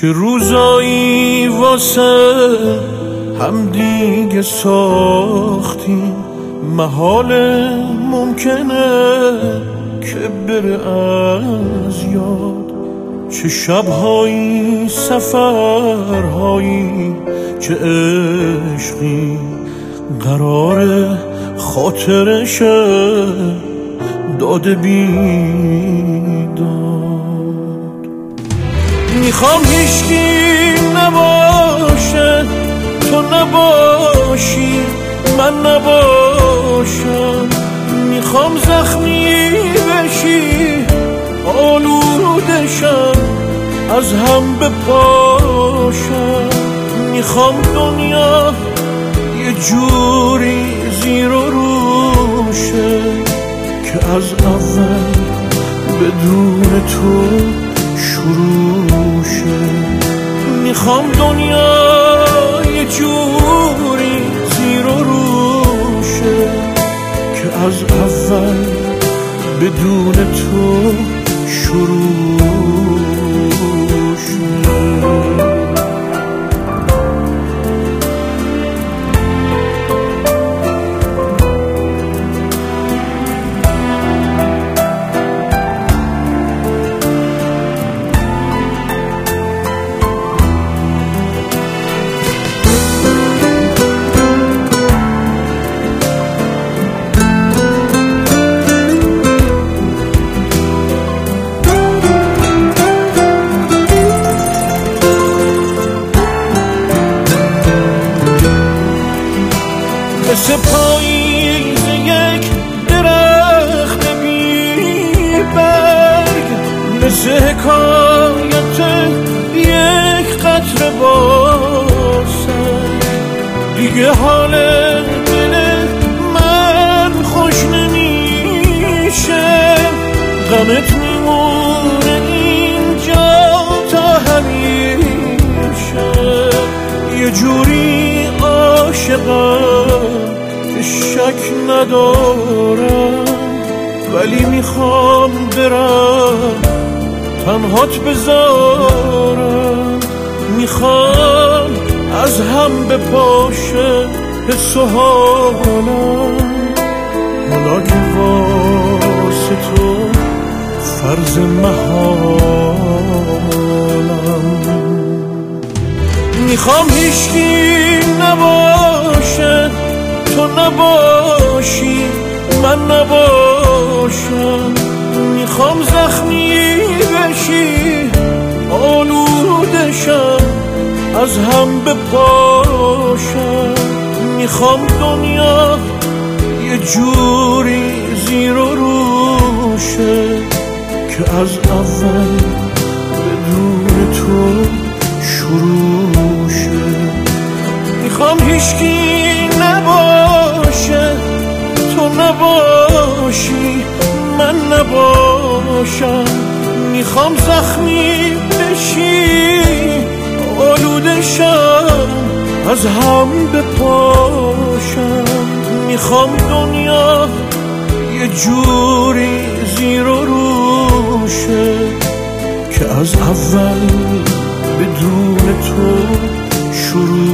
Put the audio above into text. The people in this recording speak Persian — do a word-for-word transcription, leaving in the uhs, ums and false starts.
چه روزایی واسه هم دیگه ساختیم، محاله ممکنه که بره از یاد. چه شبهایی، سفرهایی، چه عشقی قرار خاطرشه داده بیداد. میخوام هیچکی نباشه، تو نباشی، من نباشم. میخوام زخمی بشی، آلودشم، از هم بپاشم. میخوام دنیا یه جوری زیر و روشه که از اول بدون تو شروع شه. میخوام دنیا یه جوری زیر و روشه که از اول بدون تو شروع شه. مثل پاییز یک درخت بی برگ، مثل حکایت یک قطره باسن. دیگه حال دل من خوش نمیشه، غمت میمونه اینجا تا همیشه. یه جوری عاشقم که شک ندارم، ولی میخوام برم تنهات بذارم. میخوام از هم بپاشه حس و حالم، حالا که واسه تو فرض محالم. میخوام هیچکی نباشه، تو نباشی، من نباشم. میخوام زخمی بشی، آلودشم، از هم بپاشم. میخوام دنیا یه جوری زیر و روشه که از اول بدون تو شروع شه. میخوام هیچکی نباشه، تو نباشی، من نباشم. میخوام زخمی بشی، آلودشم، از هم بپاشم. میخوام دنیا یه جوری زیر و روشه که از اول بدون تو شروع